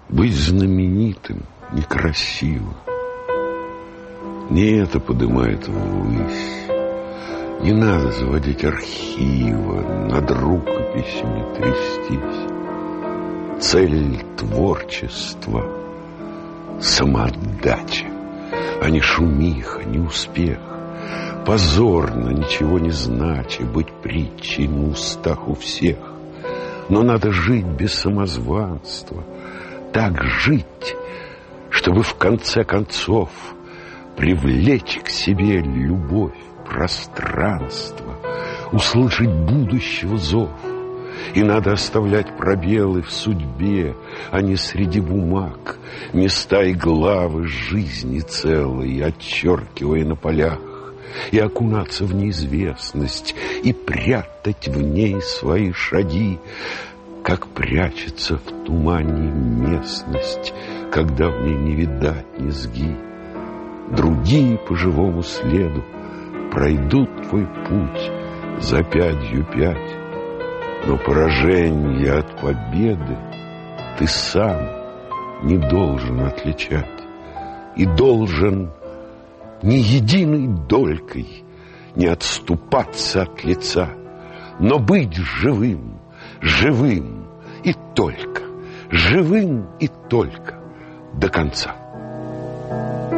Быть знаменитым некрасиво. Не это поднимает ввысь. Не надо заводить архива, над рукописями трястись. Цель творчества — самоотдача, а не шумиха, не успех. Позорно, ничего не знача, быть притчей на устах у всех. Но надо жить без самозванства, так жить, чтобы в конце концов привлечь к себе любовь, пространство, услышать будущего зов. И надо оставлять пробелы в судьбе, а не среди бумаг, места и главы жизни целой, отчеркивая на полях, и окунаться в неизвестность, и прятать в ней свои шаги, как прячется в тумане местность, когда в ней не видать низги. Другие по живому следу пройдут твой путь за пятью пять, но поражение от победы ты сам не должен отличать и должен ни единой долькой не отступаться от лица, но быть живым, живым и только, живым и только до конца.